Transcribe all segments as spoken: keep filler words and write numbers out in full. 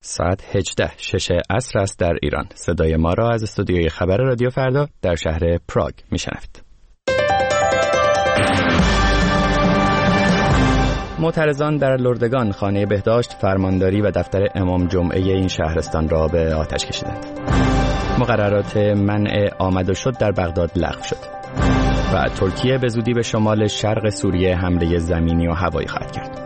ساعت هجده شش عصر است در ایران. صدای ما را از استودیوی خبر رادیو فردا در شهر پراگ میشنوید. معترضان در لردگان خانه بهداشت، فرمانداری و دفتر امام جمعه این شهرستان را به آتش کشیدند. مقررات منع آمد و شد در بغداد لغو شد و ترکیه به زودی به شمال شرق سوریه حمله زمینی و هوایی خواهد کرد.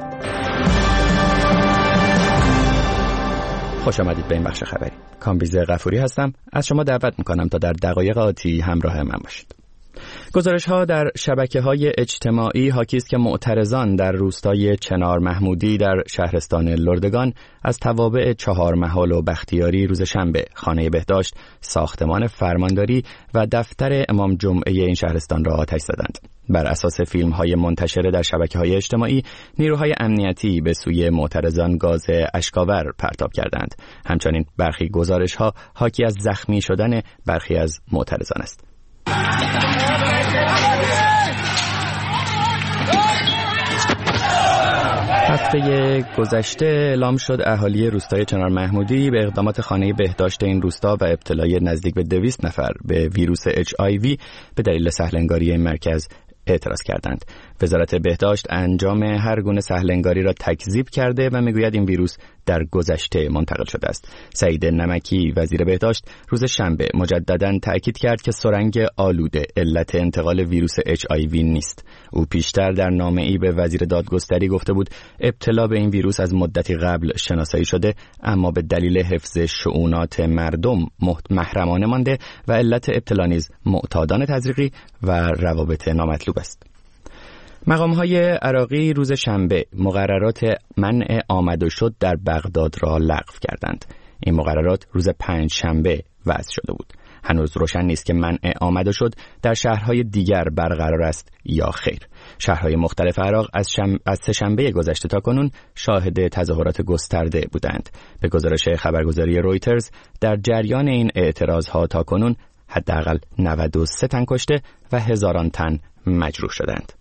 خوش آمدید به این بخش خبری. کامبیز غفوری هستم. از شما دعوت میکنم تا در دقایق آتی همراه من باشید. گزارش ها در شبکه های اجتماعی حاکی است که معترضان در روستای چنار محمودی در شهرستان لردگان از توابع چهار محال و بختیاری روز شنبه خانه بهداشت، ساختمان فرمانداری و دفتر امام جمعه این شهرستان را آتش زدند. بر اساس فیلم های منتشره در شبکه های اجتماعی، نیروهای امنیتی به سوی معترضان گاز اشکاور پرتاب کردند. همچنین برخی گزارش ها حاکی از زخمی شدن برخی از معترضان است. هفته گذشته اعلام شد اهالی روستای چنار محمودی به اقدامات خانه بهداشت این روستا و ابتلای نزدیک به دویست نفر به ویروس اچ آی وی به دلیل سهلنگاری این مرکز اعتراض کردند. وزارت بهداشت انجام هر گونه سهلنگاری را تکذیب کرده و میگوید این ویروس در گذشته منتقل شده است. سعید نمکی وزیر بهداشت روز شنبه مجدداً تأکید کرد که سرنگ آلوده علت انتقال ویروس اچ آی وی نیست. او پیشتر در نامه‌ای به وزیر دادگستری گفته بود ابتلا به این ویروس از مدتی قبل شناسایی شده، اما به دلیل حفظ شؤونات مردم محرمانه مانده و علت ابتلا نیز معتادان تزریقی و روابط نامطلوب است. مقام‌های عراقی روز شنبه مقررات منع آمد و شد در بغداد را لغو کردند. این مقررات روز پنج شنبه وضع شده بود. هنوز روشن نیست که منع آمد و شد در شهرهای دیگر برقرار است یا خیر. شهرهای مختلف عراق از, شم... از سه شنبه گذشته تا کنون شاهد تظاهرات گسترده بودند. به گزارش خبرگزاری رویترز در جریان این اعتراضها تا کنون حداقل نود و سه تن کشته و هزاران تن مجروح شدند.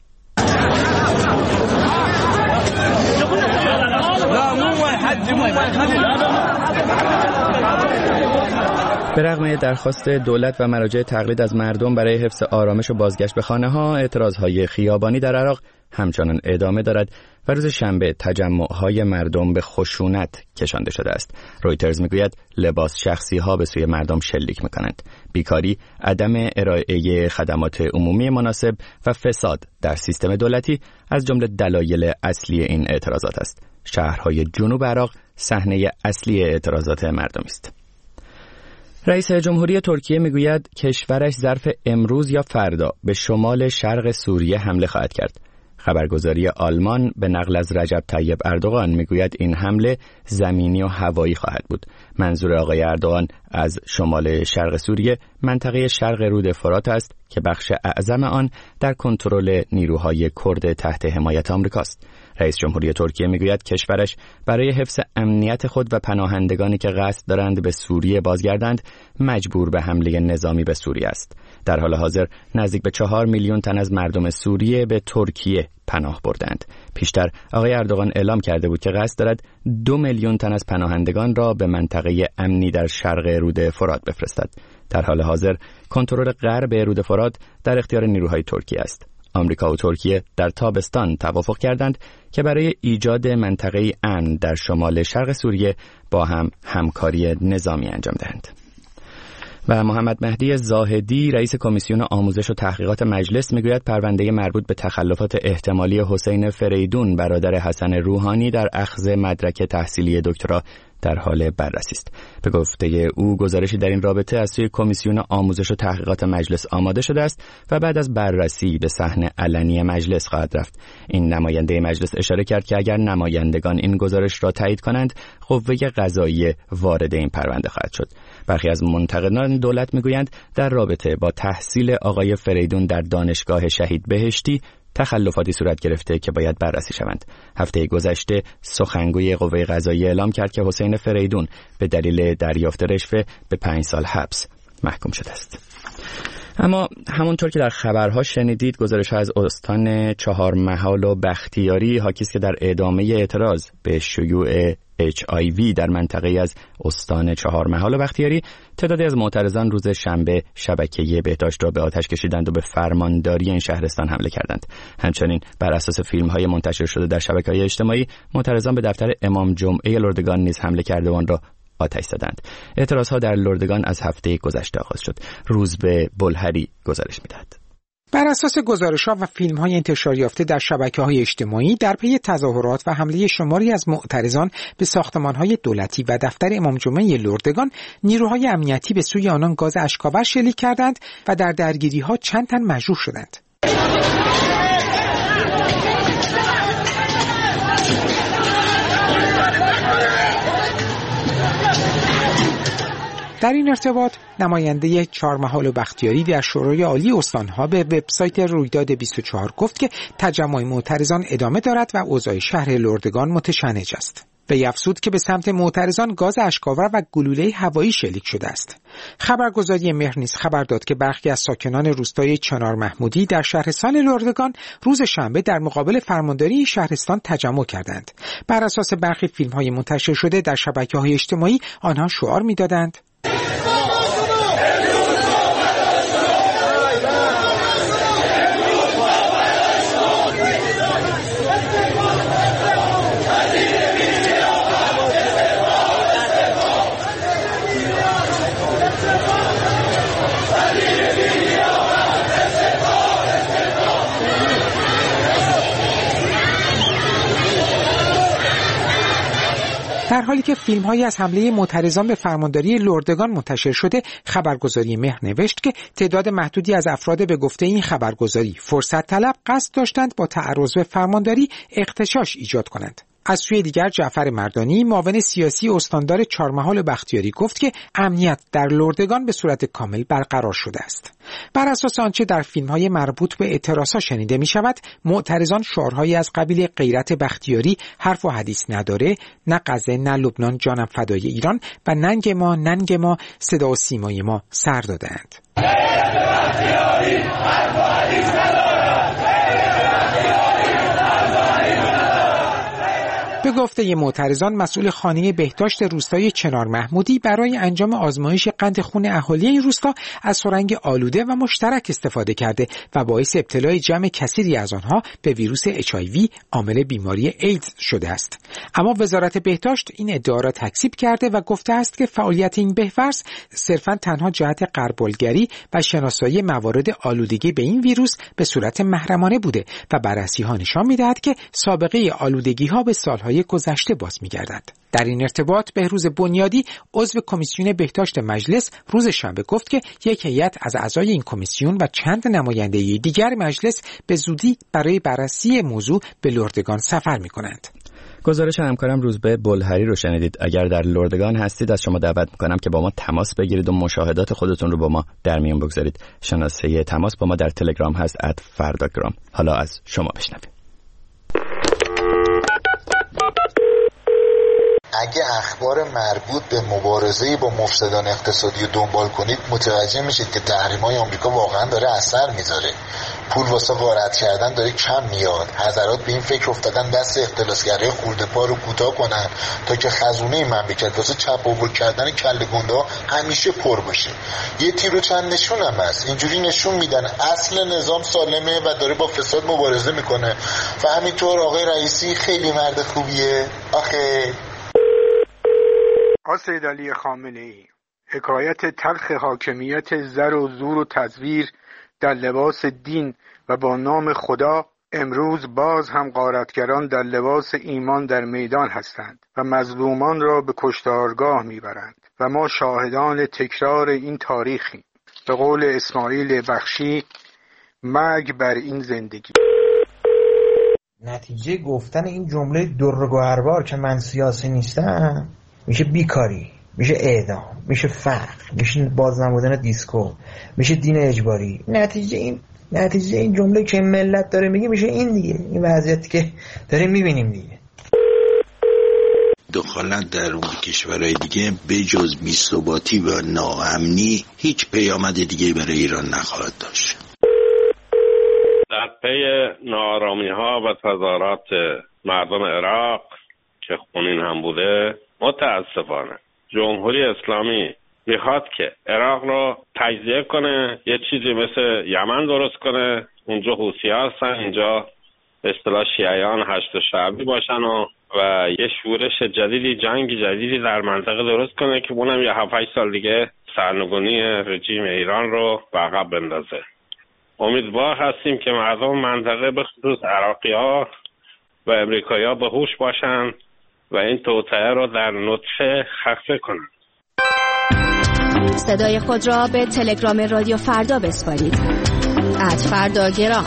به رغم درخواست دولت و مراجع تقلید از مردم برای حفظ آرامش و بازگشت به خانه ها، اعتراضهای خیابانی در عراق همچنان ادامه دارد و روز شنبه تجمعهای مردم به خشونت کشانده شده است. رویترز میگوید لباس شخصی ها به سوی مردم شلیک میکنند. بیکاری، عدم ارائه خدمات عمومی مناسب و فساد در سیستم دولتی از جمله دلایل اصلی این اعتراضات است. شهرهای جنوب عراق صحنه اصلی اعتراضات مردم است. رئیس جمهوری ترکیه میگوید کشورش ظرف امروز یا فردا به شمال شرق سوریه حمله خواهد کرد. خبرگزاری آلمان به نقل از رجب طیب اردوغان میگوید این حمله زمینی و هوایی خواهد بود. منظور آقای اردوغان از شمال شرق سوریه منطقه شرق رود فرات است که بخش اعظم آن در کنترل نیروهای کرد تحت حمایت آمریکاست. رئیس جمهوری ترکیه میگوید کشورش برای حفظ امنیت خود و پناهندگانی که قصد دارند به سوریه بازگردند مجبور به حمله نظامی به سوریه است. در حال حاضر نزدیک به چهار میلیون تن از مردم سوریه به ترکیه پناه بردند. پیشتر آقای اردوغان اعلام کرده بود که قصد دارد دو میلیون تن از پناهندگان را به منطقه امنی در شرق رود فرات بفرستد. در حال حاضر کنترل غرب رود فرات در اختیار نیروهای ترکیه است. آمریکا و ترکیه در تابستان توافق کردند که برای ایجاد منطقه امن در شمال شرق سوریه با هم همکاری نظامی انجام دهند. و محمد مهدی زاهدی رئیس کمیسیون آموزش و تحقیقات مجلس میگوید پرونده مربوط به تخلفات احتمالی حسین فریدون برادر حسن روحانی در اخذ مدرک تحصیلی دکترا در حال بررسی است. به گفته او گزارشی در این رابطه از سوی کمیسیون آموزش و تحقیقات مجلس آماده شده است و بعد از بررسی به صحن علنی مجلس خواهد رفت. این نماینده مجلس اشاره کرد که اگر نمایندگان این گزارش را تایید کنند قوه قضاییه وارد این پرونده خواهد شد. برخی از منتقدان دولت میگویند در رابطه با تحصیل آقای فریدون در دانشگاه شهید بهشتی تخلفاتی صورت گرفته که باید بررسی شوند. هفته گذشته سخنگوی قوه قضاییه اعلام کرد که حسین فریدون به دلیل دریافت رشوه به پنج سال حبس محکوم شده است. اما همونطور که در خبرها شنیدید، گزارش از استان چهارمحال و بختیاری حاکی است که در ادامه اعتراض به شیوع اچ آی وی در منطقه از استان چهارمحال و بختیاری، تعدادی از معترضان روز شنبه شبکه بهداشت را به آتش کشیدند و به فرمانداری این شهرستان حمله کردند. همچنین بر اساس فیلم‌های منتشر شده در شبکه‌های اجتماعی، معترضان به دفتر امام جمعه لردگان نیز حمله کرده و آن را آتش زدند. اعتراضها در لردگان از هفته گذشته آغاز شد. روزبه بلهری گزارش می‌دهد. بر اساس گزارش‌ها و فیلم‌های انتشار یافته در شبکه‌های اجتماعی، در پی تظاهرات و حمله شماری از معترضان به ساختمان‌های دولتی و دفتر امام جمعه لردگان، نیروهای امنیتی به سوی آنان گاز اشک‌آور شلیک کردند و در درگیری‌ها چند تن مجروح شدند. در این ارتباط نماینده چهارمحال و بختیاری در شورای عالی استانها به وبسایت رویداد بیست و چهار گفت که تجمع معترضان ادامه دارد و اوضاع شهر لردگان متشنج است. وی افزود که به سمت معترضان گاز اشک‌آور و گلوله هوایی شلیک شده است. خبرگزاری مهر نیز خبر داد که برخی از ساکنان روستای چنار محمودی در شهرستان لردگان روز شنبه در مقابل فرمانداری شهرستان تجمع کردند. بر اساس برخی فیلم‌های منتشر شده در شبکه‌های اجتماعی، آنها شعار می‌دادند: در حالی که فیلم‌هایی از حمله معترضان به فرمانداری لردگان منتشر شده، خبرگزاری مهر نوشت که تعداد محدودی از افراد به گفته این خبرگزاری فرصت طلب قصد داشتند با تعرض به فرمانداری اغتشاش ایجاد کنند. از سوی دیگر جعفر مردانی، معاون سیاسی استاندار چهارمحال و بختیاری، گفت که امنیت در لردگان به صورت کامل برقرار شده است. بر اساس آنچه در فیلم‌های مربوط به اعتراضها شنیده می‌شود، معترضان شعارهایی از قبیل غیرت بختیاری، حرف و حدیث نداره، نه غزه نه لبنان، جانم فدای ایران و ننگ ما ننگ ما، صدا و سیمای ما سر دادند. به گفته معترضان، مسئول خانه بهداشت روستای چنار محمودی برای انجام آزمایش قند خون اهالی این روستا از سرنگ آلوده و مشترک استفاده کرده و باعث ابتلای جمع کثیری از آنها به ویروس اچ آی وی عامل بیماری ایدز شده است. اما وزارت بهداشت این ادعا را تکذیب کرده و گفته است که فعالیت این بهورز صرفاً تنها جهت غربالگری و شناسایی موارد آلودگی به این ویروس به صورت محرمانه بوده و بررسی‌ها نشان می‌دهد که سابقه آلودگی‌ها به سال‌های گذشته باز می‌گردد. در این ارتباط بهروز بنیادی، عضو کمیسیون بهداشت مجلس، روز شنبه گفت که یک هیئت از اعضای این کمیسیون و چند نماینده دیگر مجلس به زودی برای بررسی موضوع به لردگان سفر می‌کنند. گزارش همکارم روزبه بلهری رو شنیدید. اگر در لردگان هستید از شما دعوت می‌کنم که با ما تماس بگیرید و مشاهدات خودتون رو با ما در میون بگذارید. شناسه تماس با ما در تلگرام هست ات فرداگرام. حالا از شما بشنویم. اگه اخبار مربوط به مبارزه با مفسدان اقتصادی رو دنبال کنید، متوجه میشید که تحریم‌های آمریکا واقعا داره اثر میذاره. پول واسه غارت کردن داره کم میاد. حضرات به این فکر افتادن دست اختلاسگرای خورده پا رو کوتاه کنن تا که خزونه مملکت واسه چپ و بل کردن کله گندا همیشه پر باشه. یه تیر و چند نشون هم هست. اینجوری نشون میدن اصل نظام سالمه و داره با فساد مبارزه میکنه. و همینطور آقای رئیسی خیلی مرد خوبیه. آخه سید علی خامنه‌ای، حکایت تلخ حاکمیت زر و زور و تزویر در لباس دین و با نام خدا، امروز باز هم غارتگران در لباس ایمان در میدان هستند و مظلومان را به کشتارگاه میبرند و ما شاهدان تکرار این تاریخیم. به قول اسماعیل بخشی، مرگ بر این زندگی. نتیجه گفتن این جمله در گوهربار که من سیاسی نیستم میشه بیکاری، میشه اعدام، میشه فقر، میشه باز نمودن دیسکو، میشه دین اجباری. نتیجه این نتیجه این جمله که ملت داره میگه میشه این دیگه، این وضعیتی که داریم میبینیم دیگه. دخالت در اون کشورهای دیگه به جز بی‌ثباتی و ناامنی هیچ پیامد دیگه برای ایران نخواهد داشت. در پی ناآرامی‌ها و تظاهرات مردم عراق که خونین هم بوده، متاسفانه جمهوری اسلامی میخواد که عراق رو تجزیه کنه، یه چیزی مثل یمن درست کنه. اونجا حوثی هستن، اینجا به اصطلاح شیعیان هشت شعبی باشن و و یه شورش جدیدی، جنگ جدیدی در منطقه درست کنه که اونم یه هفت هشت سال دیگه سرنگونی رژیم ایران رو به عقب بندازه. امیدوار هستیم که مردم منطقه به خصوص عراقی‌ها و امریکایی‌ها به هوش باشن و این توطئه رو در نطفه خفه کنن. صدای خود را به تلگرام رادیو فردا بسپارید. ات فردا گرام.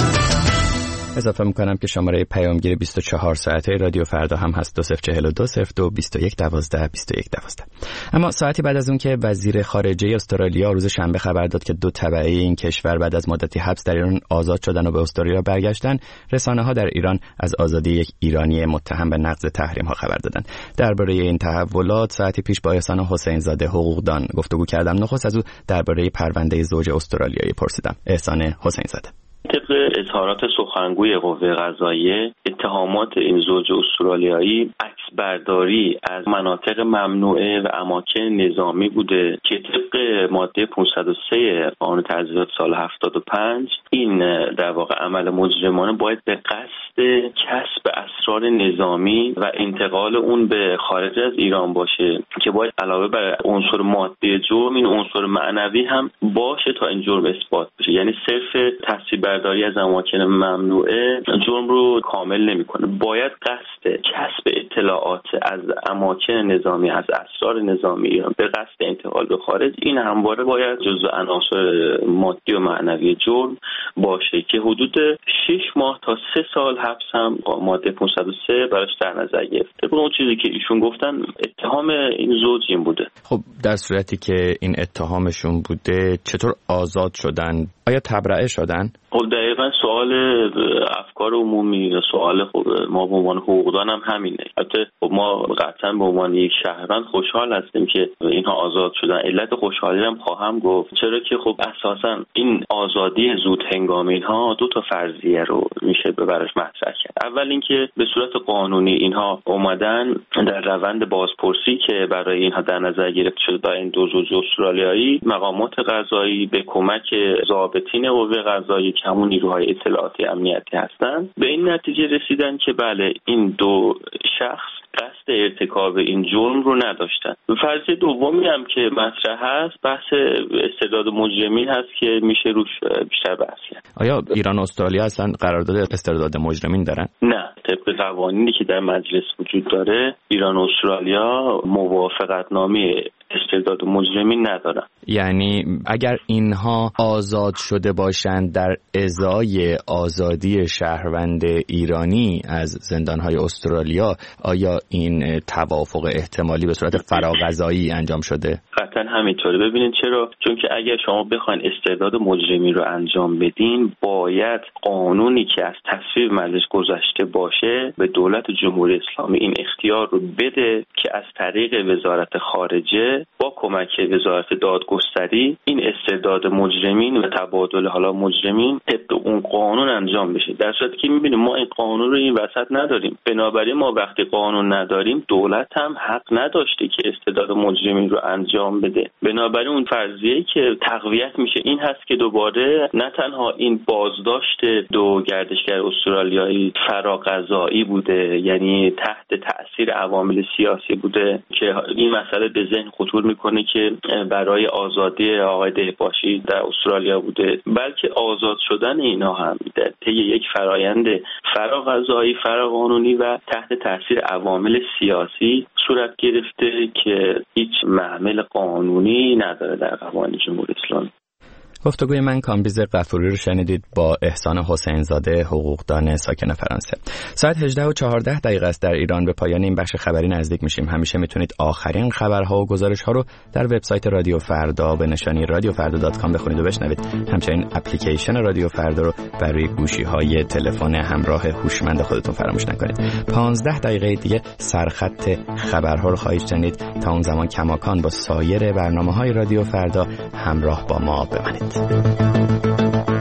اضافه میکنم که شماره پیامگیر بیست و چهار ساعته رادیو فردا هم هست دو صفر چهل و دو صفر دو بیست و یک دوازده بیست و یک دوازده. اما ساعتی بعد از اون که وزیر خارجه استرالیا روز شنبه خبر داد که دو تبعه این کشور بعد از مدتی حبس در ایران آزاد شدن و به استرالیا برگشتن، رسانه‌ها در ایران از آزادی یک ایرانی متهم به نقض تحریم‌ها خبر دادند. درباره این تحولات ساعتی پیش با احسان حسین زاده حقوقدان گفتگو کردم. نخست از او درباره پرونده زوج استرالیایی پرسیدم. احسان حسین زاده: طبق اظهارات سخنگوی قوه قضاییه، اتهامات این زوج استرالیایی عکس برداری از مناطق ممنوعه و اماکن نظامی بوده که طبق ماده پانصد و سه قانون تعزیرات سال هفتاد و پنج این در واقع عمل مجرمانه باید به قصد کسب اسرار نظامی و انتقال اون به خارج از ایران باشه که باید علاوه بر عنصر ماده جرم این عنصر معنوی هم باشه تا این جرم اثبات بشه. یعنی صرف تصویب برداری از اماکن ممنوعه جرم رو کامل نمی‌کنه، باید قصد کسب اطلاعات از اماکن نظامی، از اسرار نظامی ایران به قصد انتقال به خارج، این همواره باید جزو عناصر مادی و معنوی جرم باشه که حدود شش ماه تا سه سال حبس هم ماده پانصد و سه براش در نظر گرفته. اون چیزی که ایشون گفتن اتهام این زوج این بوده. خب در صورتی که این اتهامشون بوده چطور آزاد شدن؟ آیا تبرئه شدن؟ خب دقیقاً سوال افکار عمومی، سوال خب ما به عنوان حقوقدان هم همینه. البته خب ما قطعاً به عنوان یک شهروند خوشحال هستیم که اینها آزاد شدن. علت خوشحالی هم خواهم گفت، چرا که خب اساساً این آزادی زود هنگام اینها دو تا فرضیه رو میشه به براش مطرح کرد. اول اینکه به صورت قانونی اینها اومدن در روند بازپرسی که برای اینها در نظر گرفته شده برای این دو زوج استرالیایی، مقامات قضایی به کمک ضابطین قوه قضایی که همون نیروهای اطلاعاتی امنیتی هستن به این نتیجه رسیدن که بله این دو شخص قصد ارتکاب این جرم رو نداشتن. فرضیه دومی هم که مطرح هست بحث استرداد مجرمین هست که میشه روش بیشتر بحث کرد. آیا ایران و استرالیا اصلا قرارداد استرداد مجرمین دارن؟ نه، طبق قوانینی که در مجلس وجود داره ایران و استرالیا موافقتنامه استرداد مجرمین ندارن. یعنی اگر اینها آزاد شده باشند در ازای آزادی شهروند ایرانی از زندانهای استرالیا، آیا این توافق احتمالی به صورت فراغذایی انجام شده؟ قطعا همینطوره. ببینید چرا؟ چون که اگر شما بخواید استرداد مجرمین رو انجام بدین باید قانونی که از تصویب مجلس گذشته باشه به دولت جمهوری اسلامی این اختیار رو بده که از طریق وزارت خارجه با کمک وزارت دادگستری این استرداد مجرمین و تبادل حالا مجرمین طبق اون قانون انجام بشه. در صورتی که میبینیم ما این قانون رو این وسط نداریم، بنابراین ما وقتی قانون نداریم دولت هم حق نداشته که استرداد مجرمین رو انجام بده. بنابراین اون فرضیه‌ای که تقویت میشه این هست که دوباره نه تنها این بازداشت دو گردشگر استرالیایی فراقضایی بوده، یعنی تحت تأثیر عوامل سیاسی بوده که این مسئله به ذهن خطور میکنه که برای آزادی آقای دهباشی در استرالیا بوده، بلکه آزاد شدن اینا هم در طی یک فرایند فراقضایی فراقانونی و تحت تأثیر عوامل سیاسی صورت گرفته که هیچ محمل قانونی نداره در قوانین جمهوری اسلامی. گفتگوی من کامبیز غفوری رو شنیدید با احسان حسین زاده، حقوقدان ساکن فرانسه. ساعت هجده و چهارده دقیقه است در ایران. به پایان این بخش خبری نزدیک میشیم. همیشه میتونید آخرین خبرها و گزارش‌ها رو در وبسایت رادیو فردا به نشانی رادیو فردا دات کام بخونید و بشنوید. همچنین اپلیکیشن رادیو فردا رو بر روی گوشی‌های تلفن همراه هوشمند خودتون فراموش نکنید. پانزده دقیقه دیگه سرخط خبرها رو خواهید شنید. تا اون زمان کماکان با سایر برنامه‌های رادیو فردا همراه با ما بمانید.